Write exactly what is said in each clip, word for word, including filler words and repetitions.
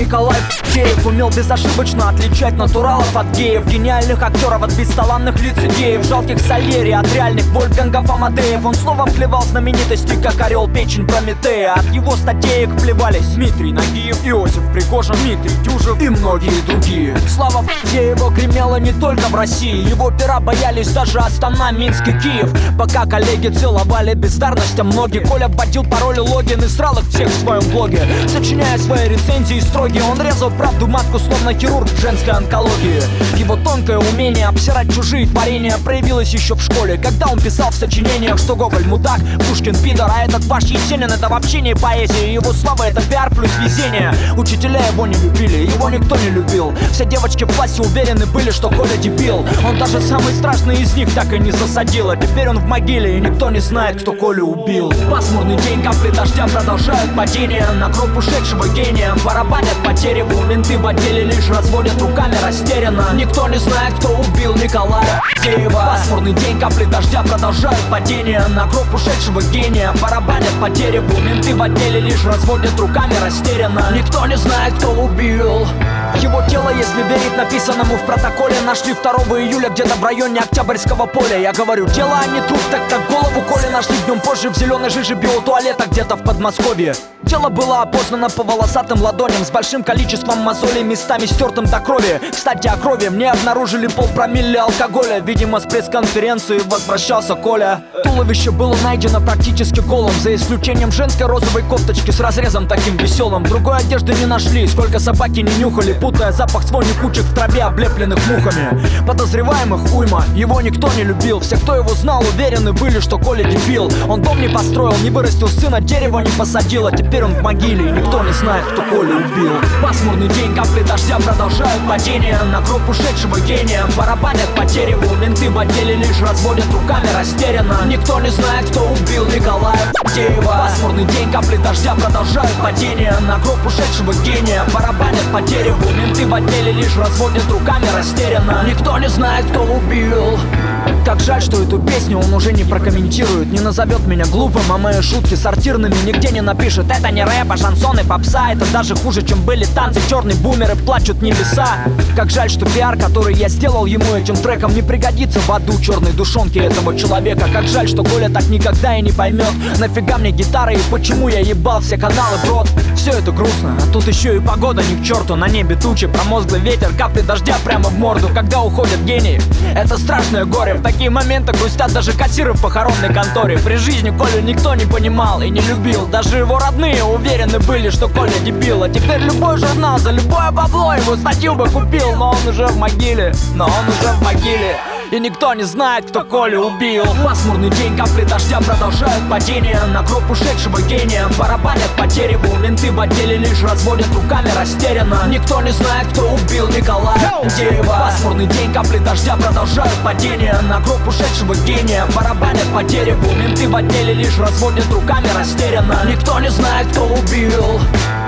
Николай Фадеев умел безошибочно отличать натуралов от геев, гениальных актеров от бесталанных лицедеев, жалких Сальери от реальных Вольфгангов Амадеев. Он словом клевал знаменитости, как орел печень Прометея. От его статеек плевались Дмитрий Нагиев, Иосиф Пригожин, Дмитрий Дюжев и многие другие. Слава Фадеева гремела не только в России, его пера боялись даже Астана, Минск и Киев. Пока коллеги целовали бездарность, а многие Коля вводил пароли, логин и срал их всех в своем блоге. Сочиняя свои рецензии строгие, он резал правду матку, словно хирург в женской онкологии. Его тонкое умение обсирать чужие творения проявилось еще в школе, когда он писал в сочинениях, что Гоголь мудак, Пушкин пидор, а этот ваш Есенин — это вообще не поэзия. Его слава — это пиар плюс везение. Учителя его не любили, его никто не любил. Все девочки в классе уверены были, что Коля дебил. Он даже самый страшный из них так и не засадил, а теперь он в могиле, и никто не знает, кто Колю убил. Пасмурный день, капли дождя продолжают падение на гроб ушедшего гения. Барабанят по дереву, менты в отделе лишь разводят руками растерянно. Никто не знает, кто убил Николая Фадеева. Пасмурный день, капли дождя продолжают падение на гроб ушедшего гения. Барабанят по дереву, менты в отделе лишь разводят руками растерянно. Никто не знает, кто убил его тело, если верить написанному в протоколе. Нашли второго июля где-то в районе Октябрьского поля. Я говорю, тело, а не труп, так как голову Коли нашли днем позже в зеленой жиже биотуалета где-то в Подмосковье. Тело было опознано по волосатым ладоням с большим количеством мозолей, местами стертым до крови. Кстати, о крови мне обнаружили полпромилле алкоголя. Видимо, с пресс-конференции возвращался Коля. Туловище было найдено практически голым, за исключением женской розовой кофточки с разрезом таким веселым. Другой одежды не нашли, сколько собаки не нюхали, путая запах с вонью кучек в траве, облепленных мухами. Подозреваемых уйма, его никто не любил. Все, кто его знал, уверены были, что Коля дебил. Он дом не построил, не вырастил сына, дерево не посадил, а теперь он в могиле, и никто не знает, кто Колю убил. Пасмурный день, капли дождя продолжают падение на гроб ушедшего гения. Барабанят по дереву, менты в отделе лишь разводят руками растерянно. Никто не знает, кто убил Николая Фадеева. Пасмурный день, капли дождя продолжают падение на гроб ушедшего гения. Барабанят по дереву, менты в отделе лишь разводят руками растерянно. Никто не знает, кто убил. Как жаль, что эту песню он уже не прокомментирует, не назовет меня глупым, а мои шутки сортирными нигде не напишет. Это не рэп, а шансон и попса. Это даже хуже, чем были танцы. Черные бумеры плачут небеса. Как жаль, что пиар, который я сделал ему этим треком, не пригодится в аду черной душонки этого человека. Как жаль, что Коля так никогда и не поймет, нафига мне гитара и почему я ебал все каналы в рот. Все это грустно, а тут еще и погода ни к черту. На небе тучи, промозглый ветер, капли дождя прямо в морду. Когда уходят гении, это страшное горе. В такие моменты грустят даже кассиры в похоронной конторе. При жизни Колю никто не понимал и не любил. Даже его родные уверены были, что Коля дебил. А теперь любой журнал за любое бабло его статью бы купил. Но он уже в могиле, но он уже в могиле, и никто не знает, кто Колю убил. Пасмурный день, капли дождя продолжают падение на гроб ушедшего гения. Барабанят по дереву, менты в отделе лишь разводят руками растерянно. Никто не знает, кто убил Николая Фадеева. Пасмурный день, капли дождя продолжают падение на гроб ушедшего гения. Барабанят по дереву, менты в отделе лишь разводят руками растерянно. Никто не знает, кто убил.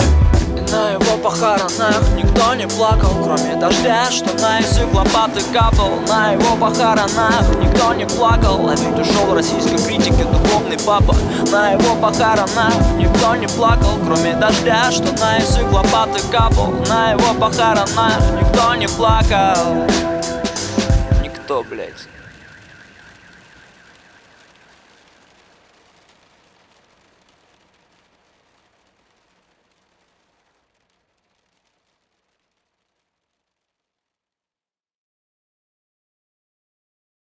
На его похоронах никто не плакал, кроме дождя, что на язык лопаты капал. На его похоронах никто не плакал, а ведь ушел в российской критике духовный папа. На его похоронах никто не плакал, кроме дождя, что на язык лопаты капал. На его похоронах никто не плакал. Никто, блять.